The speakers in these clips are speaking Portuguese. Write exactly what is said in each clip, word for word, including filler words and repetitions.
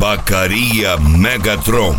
Tabacaria Megatron.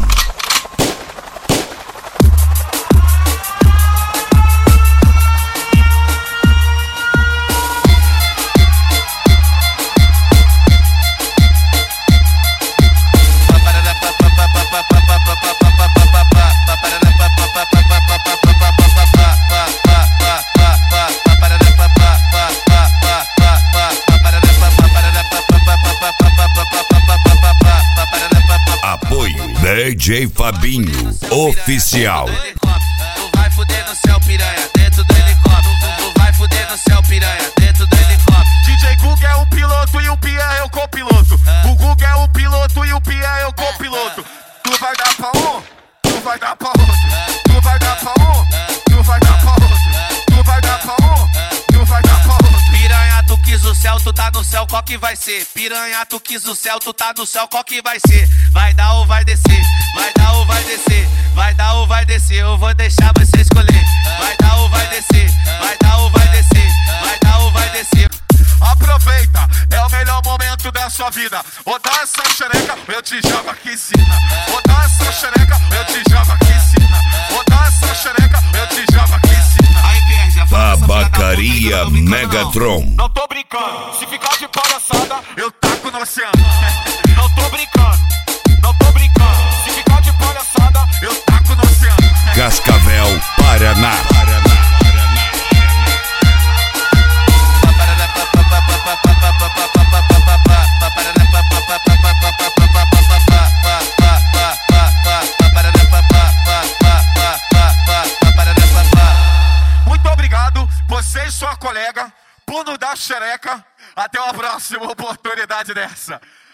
D J Fabinho Oficial. Tu vai fuder no céu, piranha, dentro do helicóptero. Tu vai fuder no céu, piranha, dentro do helicóptero. D J Guga é o piloto e o Pia é o copiloto. O Guga é o piloto e o Pia é o copiloto. Tu vai dar pra um, tu vai dar pra outro. Tu vai dar pra um, tu vai dar pra outro. Tu vai dar pra um, tu vai dar pra outro. Piranha, tu quis o céu, tu tá no céu, qual que vai ser? Piranha, tu quis o céu, tu tá no céu, qual que vai ser? Vai dar ou vai descer? Vai dar ou vai descer? Vai dar ou vai descer? Eu vou deixar você escolher. Vai dar ou vai descer? Vai dar ou vai descer? Vai dar ou vai descer? Aproveita, é o melhor momento da sua vida. Ou dá essa xereca, eu te jogo aqui em cima. Ou dá essa xereca, eu te jogo aqui em cima. Ou dá essa xereca, eu te jogo aqui em cima. Aí, Pierre, Tabacaria Megatron. Não tô brincando, se ficar de palhaçada, eu taco no oceano. Não tô brincando, não tô brincando, se ficar de palhaçada, eu taco no oceano. Cascavel, Paraná. Muito obrigado, você e sua colega, por nos dar xereca. Até uma próxima oportunidade dessa.